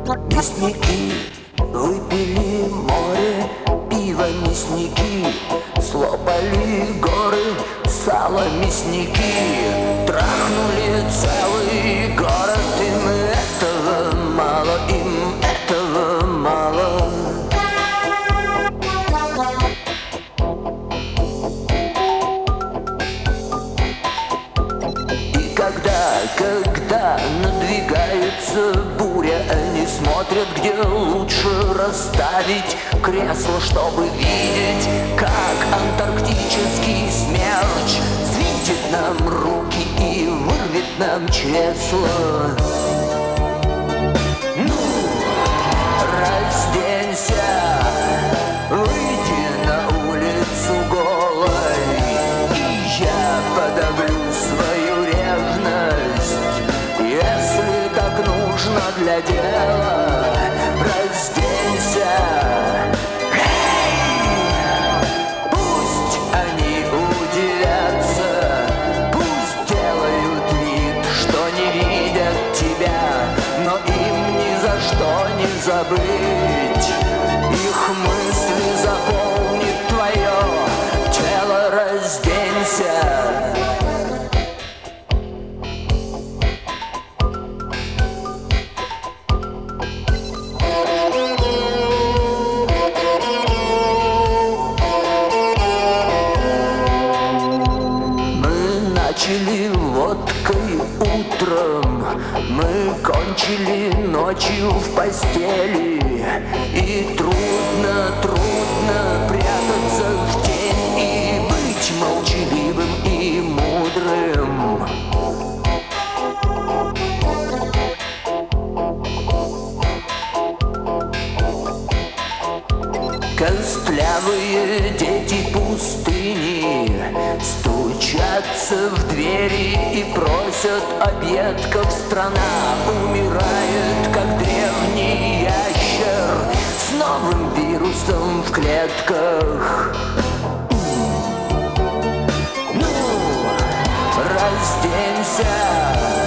Мясники выпили море пива, мясники слопали горы сала, мясники трахнули целый город. Им этого мало, им этого мало. И когда надвигается буря, они смотрят, где лучше расставить кресло, чтобы видеть, как антарктический смерч свинтит нам руки и вырвет нам чресла. Ну, разденься, выйди на улицу голой, и я подавлю свою ревность, если так нужно для дела. Разденься, пусть они удивятся, пусть делают вид, что не видят тебя, но им ни за что не забыть. Их мысли заполнит твое тело. Разденься. Начали водкой утром, мы кончили ночью в постели. И трудно прятаться в тень и быть молчаливым и мудрым. Костлявые дети пустыни стучатся в двери и просят объедков. Страна умирает, как древний ящер с новым вирусом в клетках. Ну, разденься.